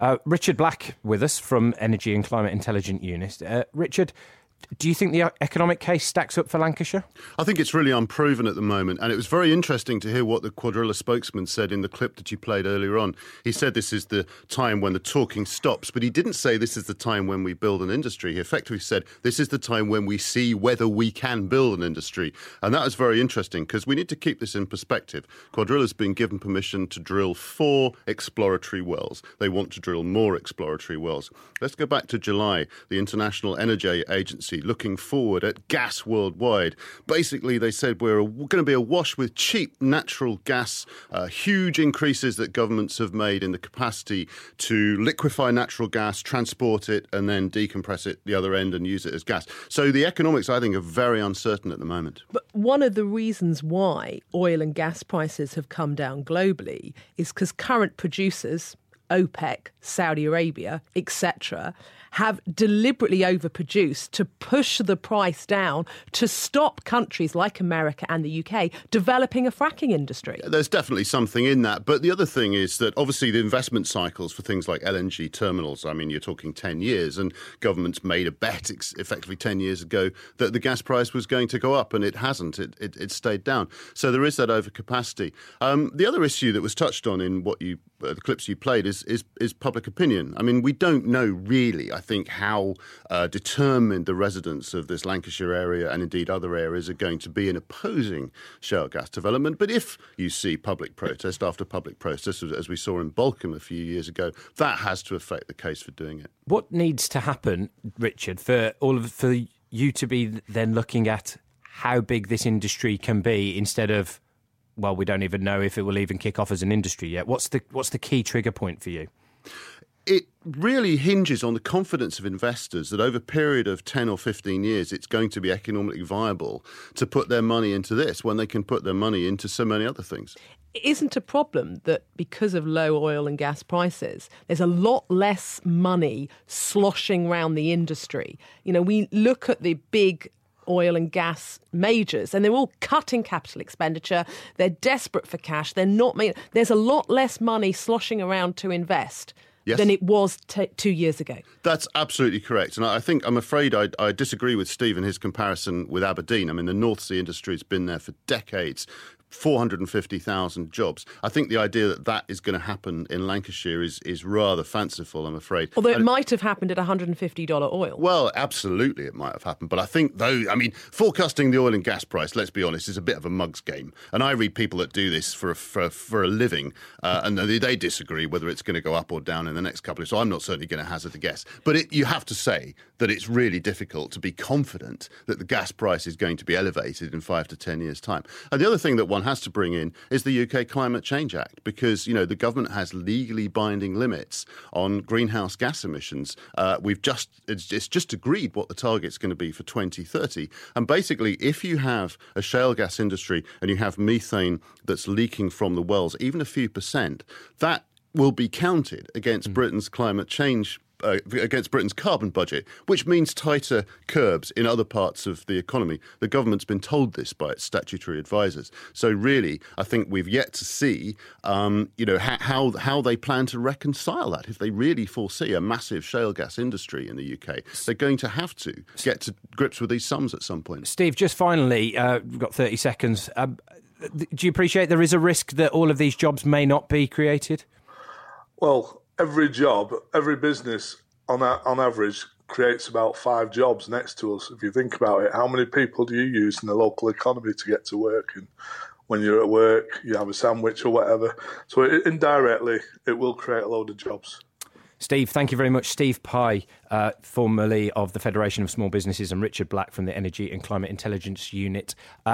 Richard Black with us from Energy and Climate Intelligence Unit. Richard, do you think the economic case stacks up for Lancashire? I think it's really unproven at the moment, and it was very interesting to hear what the Cuadrilla spokesman said in the clip that you played earlier on. He said this is the time when the talking stops, but he didn't say this is the time when we build an industry. He effectively said this is the time when we see whether we can build an industry, and that was very interesting because we need to keep this in perspective. Cuadrilla's been given permission to drill 4 exploratory wells. They want to drill more exploratory wells. Let's go back to July. The International Energy Agency looking forward at gas worldwide. Basically, they said we're going to be awash with cheap natural gas, huge increases that governments have made in the capacity to liquefy natural gas, transport it, and then decompress it the other end and use it as gas. So the economics, I think, are very uncertain at the moment. But one of the reasons why oil and gas prices have come down globally is because current producers, OPEC, Saudi Arabia, etc., have deliberately overproduced to push the price down to stop countries like America and the UK developing a fracking industry. There's definitely something in that. But the other thing is that obviously the investment cycles for things like LNG terminals, I mean, you're talking 10 years, and governments made a bet effectively 10 years ago that the gas price was going to go up, and it hasn't. It stayed down. So there is that overcapacity. The other issue that was touched on in what the clips you played is public opinion. I mean, we don't know really, I think, how determined the residents of this Lancashire area and indeed other areas are going to be in opposing shale gas development. But if you see public protest after public protest, as we saw in Balcombe a few years ago, that has to affect the case for doing it. What needs to happen, Richard, for you to be then looking at how big this industry can be instead of, well, we don't even know if it will even kick off as an industry yet? What's the key trigger point for you? It really hinges on the confidence of investors that over a period of 10 or 15 years, it's going to be economically viable to put their money into this when they can put their money into so many other things. It isn't a problem that because of low oil and gas prices, there's a lot less money sloshing around the industry. You know, we look at the big oil and gas majors, and they're all cutting capital expenditure. They're desperate for cash. They're not. There's a lot less money sloshing around to invest. Yes. Than it was 2 years ago. That's absolutely correct. And I'm afraid I disagree with Steve in his comparison with Aberdeen. I mean, the North Sea industry has been there for decades. 450,000 jobs. I think the idea that is going to happen in Lancashire is rather fanciful, I'm afraid. Although it might have happened at $150 oil. Well, absolutely it might have happened. But I think, forecasting the oil and gas price, let's be honest, is a bit of a mug's game. And I read people that do this for a living, and they disagree whether it's going to go up or down in the next couple of years. So I'm not certainly going to hazard a guess. But you have to say that it's really difficult to be confident that the gas price is going to be elevated in 5 to 10 years' time. And the other thing that one has to bring in is the UK Climate Change Act, because, the government has legally binding limits on greenhouse gas emissions. It's just agreed what the target's going to be for 2030. And basically, if you have a shale gas industry and you have methane that's leaking from the wells, even a few percent, that will be counted against Britain's climate change against Britain's carbon budget, which means tighter curbs in other parts of the economy. The government's been told this by its statutory advisors. So really, I think we've yet to see, how they plan to reconcile that. If they really foresee a massive shale gas industry in the UK, they're going to have to get to grips with these sums at some point. Steve, just finally, we've got 30 seconds. Do you appreciate there is a risk that all of these jobs may not be created? Well, every business on average creates about 5 jobs next to us. If you think about it, how many people do you use in the local economy to get to work? And when you're at work, you have a sandwich or whatever. So indirectly, it will create a load of jobs. Steve, thank you very much. Steve Pye, formerly of the Federation of Small Businesses, and Richard Black from the Energy and Climate Intelligence Unit.